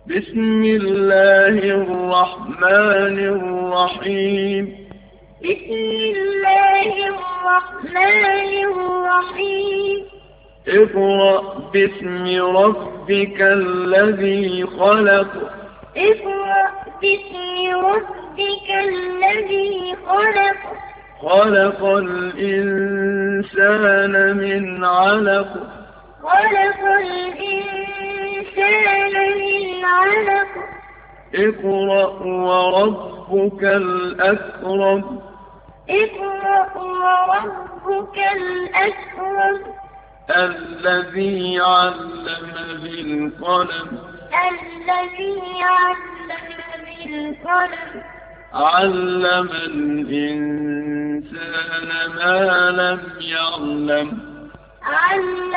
بسم الله الرحمن الرحيم. بسم الله الرحمن الرحيم. اقرأ باسم ربك الذي خلق. اقرأ باسم ربك الذي خلق. خلق الإنسان من علق. خلق الإنسان من علق. اقرأ وربك الأكرم. اقرأ وربك الأكرم. الذي علم بالقلم. الذي علم بالقلم. علم الإنسان ما لم يعلم. علم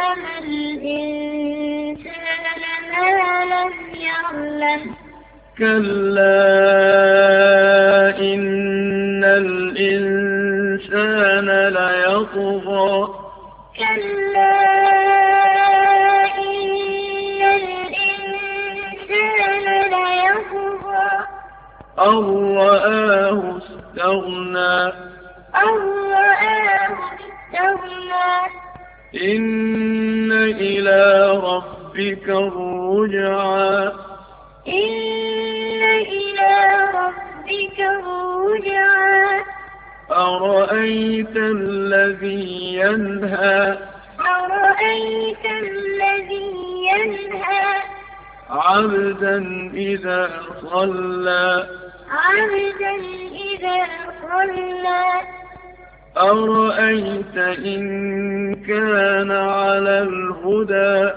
الإنسان ما لم يعلم. كلا إن الإنسان ليطغى. كلا إن الإنسان ليطغى. أن رآه استغنى. أن رآه استغنى. إن إلى ربك الرجعى. إن إلى ربك الرجعى. أرأيت الذي ينهى. أرأيت الذي ينهى. عبدا إذا صلى. عبدا إذا صلى. أرأيت إن كان على الهدى.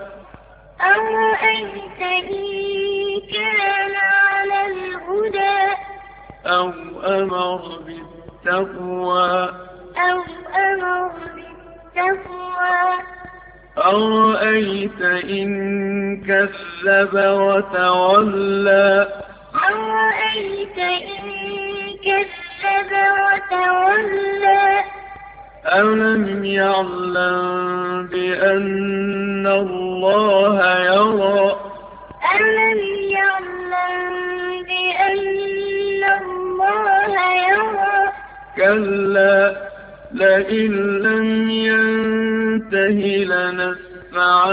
أرأيت إن كان على الهدى. أو أمر بالتقوى. أو أمر بالتقوى. أرأيت إن كذب وتولى. أرأيت إن كذب وتولى. ألم يعلم بأن الله يرى. ألم يعلم بأن الله يرى. كلا لئن لم ينته لنسفعا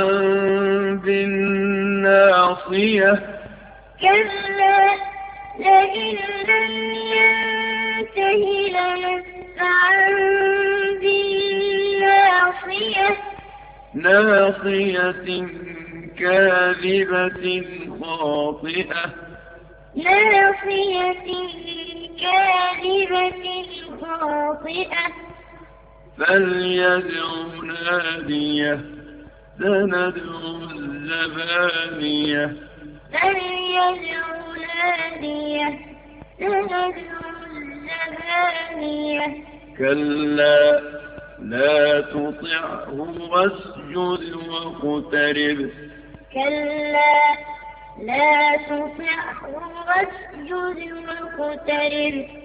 بالناصية. كلا لئن لم ينته لنسفعا بالناصية. ناصية كاذبة خاطئة. ناصية كاذبة خاطئة. فليدع ناديه. سندع الزبانية. فليدع ناديه. سندع الزبانية. كلا لا تطعه واسجد واقترب. كلا لا تطعه واسجد واقترب.